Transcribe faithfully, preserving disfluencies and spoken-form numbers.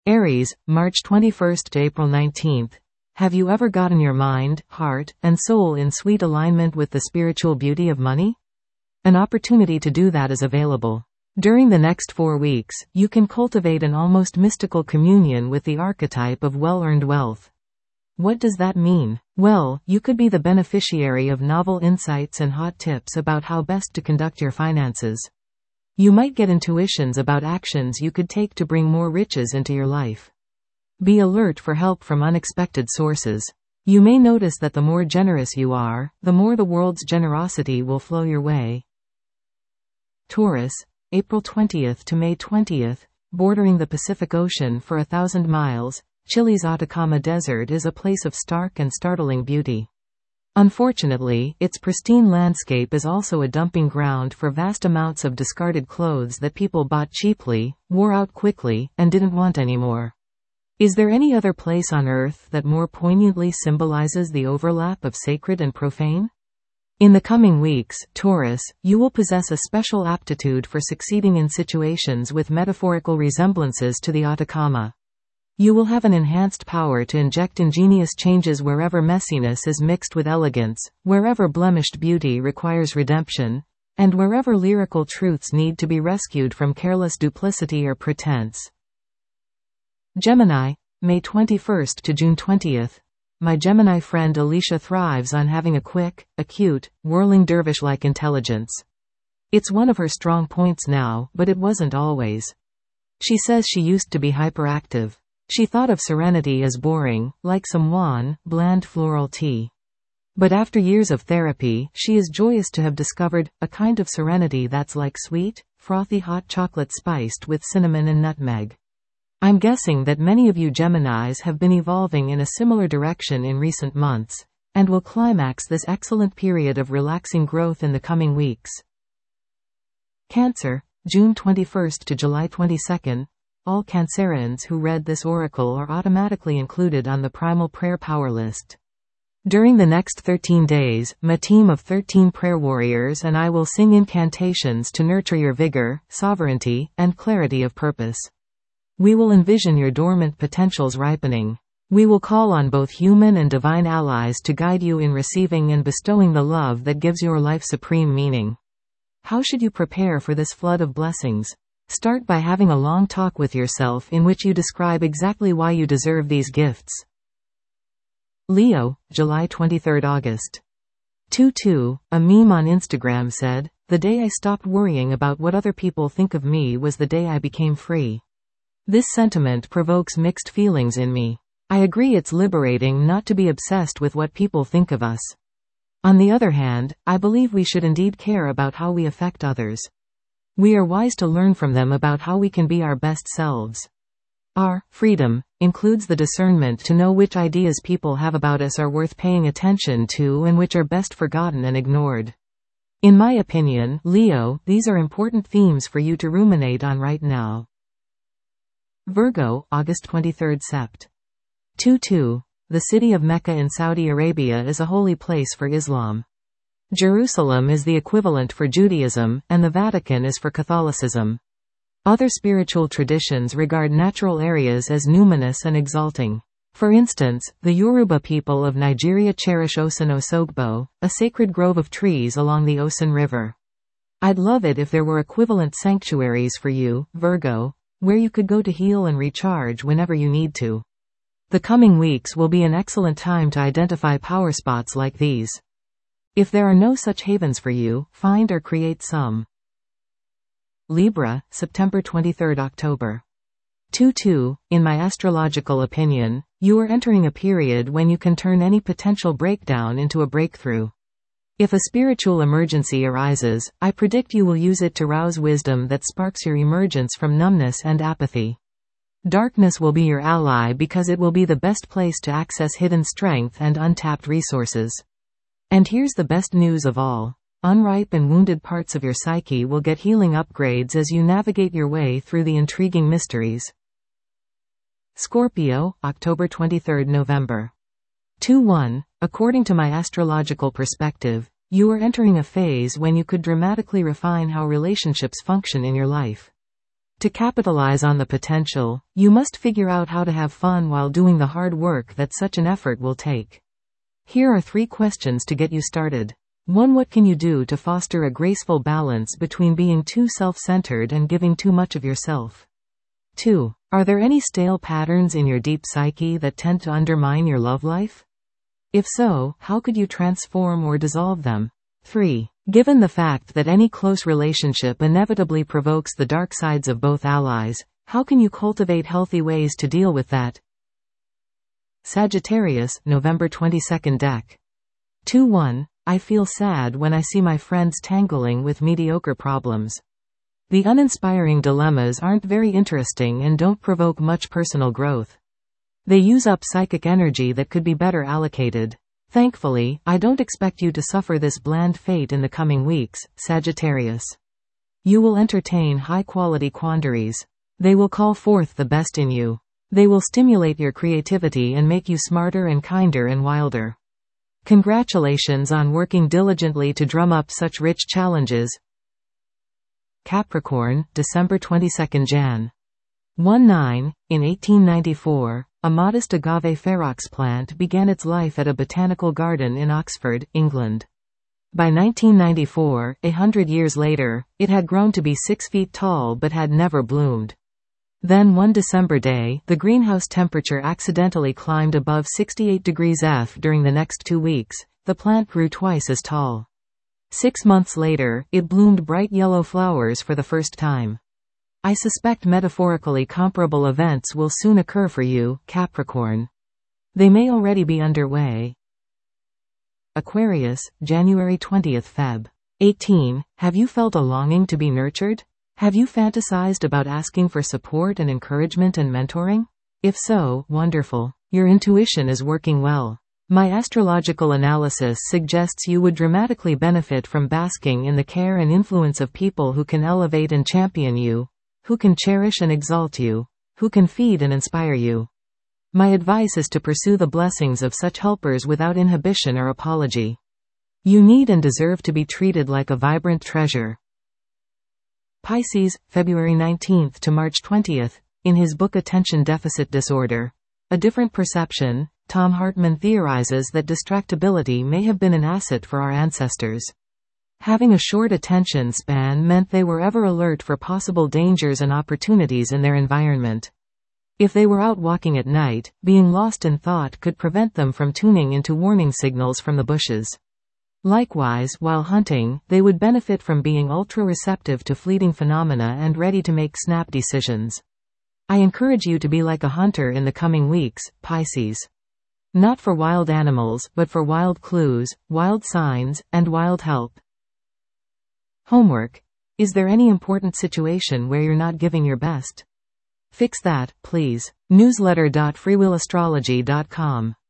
Aries, March twenty-first to April nineteenth. Have you ever gotten your mind, heart, and soul in sweet alignment with the spiritual beauty of money? An opportunity to do that is available. During the next four weeks, you can cultivate an almost mystical communion with the archetype of well-earned wealth. What does that mean? Well, you could be the beneficiary of novel insights and hot tips about how best to conduct your finances. You might get intuitions about actions you could take to bring more riches into your life. Be alert for help from unexpected sources. You may notice that the more generous you are, the more the world's generosity will flow your way. Taurus, April twentieth to May twentieth, bordering the Pacific Ocean for a thousand miles, Chile's Atacama Desert is a place of stark and startling beauty. Unfortunately, its pristine landscape is also a dumping ground for vast amounts of discarded clothes that people bought cheaply, wore out quickly, and didn't want anymore. Is there any other place on Earth that more poignantly symbolizes the overlap of sacred and profane? In the coming weeks, Taurus, you will possess a special aptitude for succeeding in situations with metaphorical resemblances to the Atacama. You will have an enhanced power to inject ingenious changes wherever messiness is mixed with elegance, wherever blemished beauty requires redemption, and wherever lyrical truths need to be rescued from careless duplicity or pretense. Gemini, May twenty-first to June twentieth. My Gemini friend Alicia thrives on having a quick, acute, whirling dervish-like intelligence. It's one of her strong points now, but it wasn't always. She says she used to be hyperactive. She thought of serenity as boring, like some wan, bland floral tea. But after years of therapy, she is joyous to have discovered a kind of serenity that's like sweet, frothy hot chocolate spiced with cinnamon and nutmeg. I'm guessing that many of you Geminis have been evolving in a similar direction in recent months, and will climax this excellent period of relaxing growth in the coming weeks. Cancer, June twenty-first to July twenty-second. All Cancerians who read this oracle are automatically included on the Primal Prayer Power List. During the next thirteen days, my team of thirteen prayer warriors and I will sing incantations to nurture your vigor, sovereignty, and clarity of purpose. We will envision your dormant potentials ripening. We will call on both human and divine allies to guide you in receiving and bestowing the love that gives your life supreme meaning. How should you prepare for this flood of blessings? Start by having a long talk with yourself in which you describe exactly why you deserve these gifts. Leo, July twenty-third August. two two, a meme on Instagram said, "The day I stopped worrying about what other people think of me was the day I became free." This sentiment provokes mixed feelings in me. I agree it's liberating not to be obsessed with what people think of us. On the other hand, I believe we should indeed care about how we affect others. We are wise to learn from them about how we can be our best selves. Our freedom includes the discernment to know which ideas people have about us are worth paying attention to and which are best forgotten and ignored. In my opinion, Leo, these are important themes for you to ruminate on right now. Virgo, August twenty-third Sept. two two. The city of Mecca in Saudi Arabia is a holy place for Islam. Jerusalem is the equivalent for Judaism, and the Vatican is for Catholicism. Other spiritual traditions regard natural areas as numinous and exalting. For instance, the Yoruba people of Nigeria cherish Osun Osogbo, a sacred grove of trees along the Osun River. I'd love it if there were equivalent sanctuaries for you, Virgo, where you could go to heal and recharge whenever you need to. The coming weeks will be an excellent time to identify power spots like these. If there are no such havens for you, find or create some. Libra, September twenty-third October. two two. In my astrological opinion, you are entering a period when you can turn any potential breakdown into a breakthrough. If a spiritual emergency arises, I predict you will use it to rouse wisdom that sparks your emergence from numbness and apathy. Darkness will be your ally because it will be the best place to access hidden strength and untapped resources. And here's the best news of all. Unripe and wounded parts of your psyche will get healing upgrades as you navigate your way through the intriguing mysteries. Scorpio, October twenty-third November. two one. According to my astrological perspective, you are entering a phase when you could dramatically refine how relationships function in your life. To capitalize on the potential, you must figure out how to have fun while doing the hard work that such an effort will take. Here are three questions to get you started. one What can you do to foster a graceful balance between being too self-centered and giving too much of yourself? two Are there any stale patterns in your deep psyche that tend to undermine your love life? If so, how could you transform or dissolve them? three Given the fact that any close relationship inevitably provokes the dark sides of both allies, how can you cultivate healthy ways to deal with that? Sagittarius, November twenty-second Deck. two one I feel sad when I see my friends tangling with mediocre problems. The uninspiring dilemmas aren't very interesting and don't provoke much personal growth. They use up psychic energy that could be better allocated. Thankfully, I don't expect you to suffer this bland fate in the coming weeks, Sagittarius. You will entertain high-quality quandaries. They will call forth the best in you. They will stimulate your creativity and make you smarter and kinder and wilder. Congratulations on working diligently to drum up such rich challenges. Capricorn, December twenty-second Jan. one nine In eighteen ninety-four, a modest agave ferox plant began its life at a botanical garden in Oxford, England. By nineteen ninety-four, a hundred years later, it had grown to be six feet tall but had never bloomed. Then one December day, the greenhouse temperature accidentally climbed above sixty-eight degrees Fahrenheit during the next two weeks. The plant grew twice as tall. Six months later, it bloomed bright yellow flowers for the first time. I suspect metaphorically comparable events will soon occur for you, Capricorn. They may already be underway. Aquarius, January twentieth February eighteen Have you felt a longing to be nurtured? Have you fantasized about asking for support and encouragement and mentoring? If so, wonderful. Your intuition is working well. My astrological analysis suggests you would dramatically benefit from basking in the care and influence of people who can elevate and champion you, who can cherish and exalt you, who can feed and inspire you. My advice is to pursue the blessings of such helpers without inhibition or apology. You need and deserve to be treated like a vibrant treasure. Pisces, February nineteenth to March twentieth. In his book Attention Deficit Disorder, A Different Perception, Tom Hartman theorizes that distractibility may have been an asset for our ancestors. Having a short attention span meant they were ever alert for possible dangers and opportunities in their environment. If they were out walking at night, being lost in thought could prevent them from tuning into warning signals from the bushes. Likewise, while hunting, they would benefit from being ultra-receptive to fleeting phenomena and ready to make snap decisions. I encourage you to be like a hunter in the coming weeks, Pisces. Not for wild animals, but for wild clues, wild signs, and wild help. Homework. Is there any important situation where you're not giving your best? Fix that, please. newsletter dot freewheelastrology dot com